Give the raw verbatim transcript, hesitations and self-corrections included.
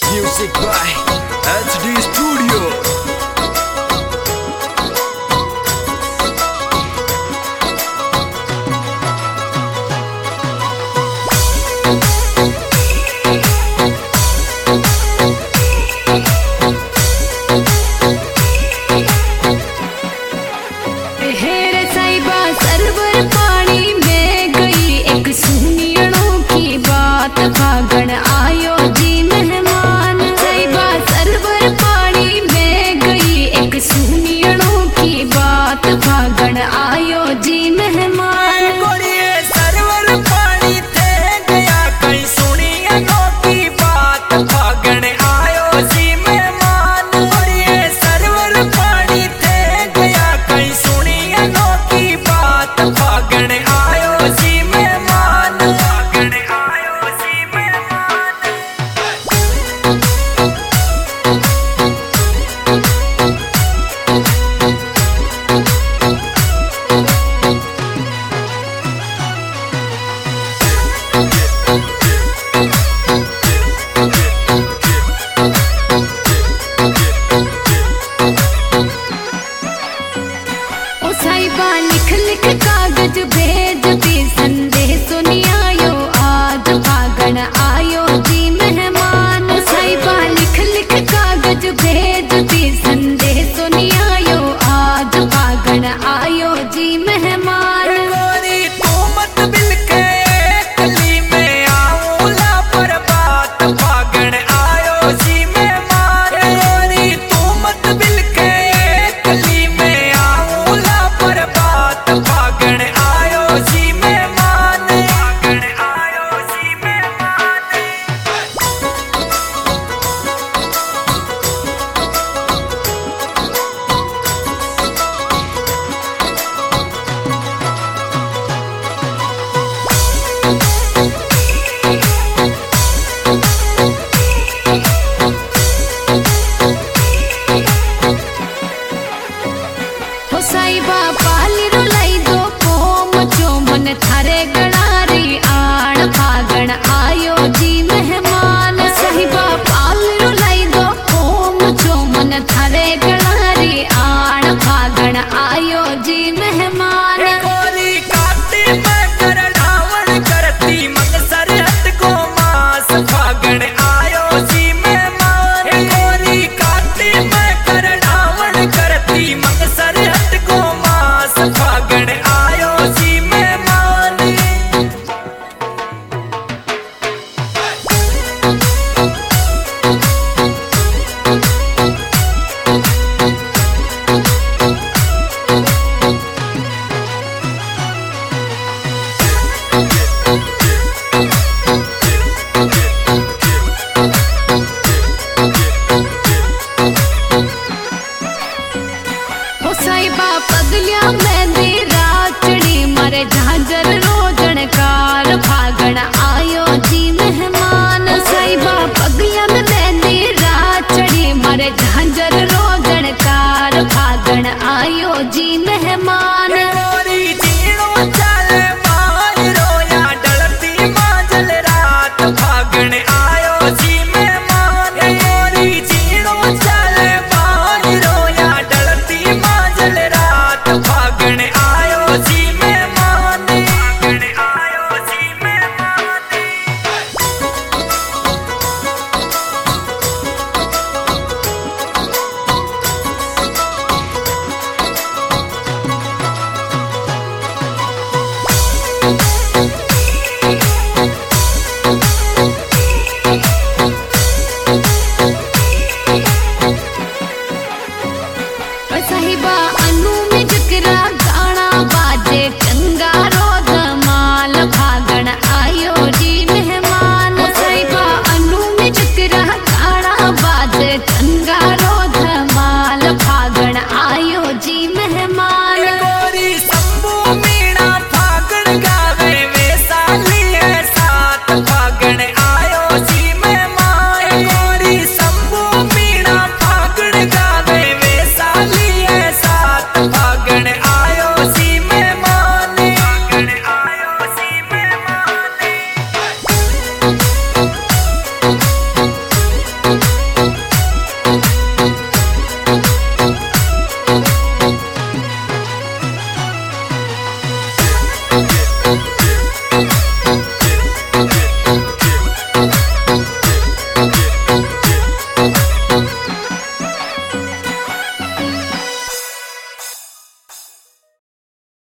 Music by H D Studio. फागण आयो जी मेहमान साहिबा सरवर पानी में गई एक सुनियणों की बात फागण आयो जी मेहमान गोरिये सरवर पानी थे गया कहीं सुनियणों की बात फागण आयो जी मेहमान गोरिये सरवर पानी थे गया कहीं सुनियणों की बात फागण आयो जी मेहमान फागण आयो जी मेहमान। ओ साहिबा लिख लिख कागज भेजती संदेश सुनियायो आज फागण आयो जी मेहमान साहिबा लिख लिख कागज भेजती संदेश सुनियायो आज फागण आयो जी मेहमान गोरी तू मत बिलके कली में आऊला पर बात फागण आयो जी मेहमान गोरी तू मत बिलके कली में आऊला पर बात फागण आयो जी मेहमान फागण आयो जी मेहमान। हो साहिबा पाली रुलाई दो कोम जो मन थारे गणारी आण फागण आयो जी मेहमान साहिबा पाली रुलाई दो कोम जो मन थारे गणारी आण फागण आयो जी मेहमान गोरी काटी में कर रावण करती मन सरहद को मास फागण आयो जी मेहमान गोरी काटी में कर रावण करती मन सरहद को मास फागण आयो जी मेहमान। हो साहिबा पगलिया मेहंदी राचड़ी मारे झांझर रोजण कार फागण आयो जी मेहमान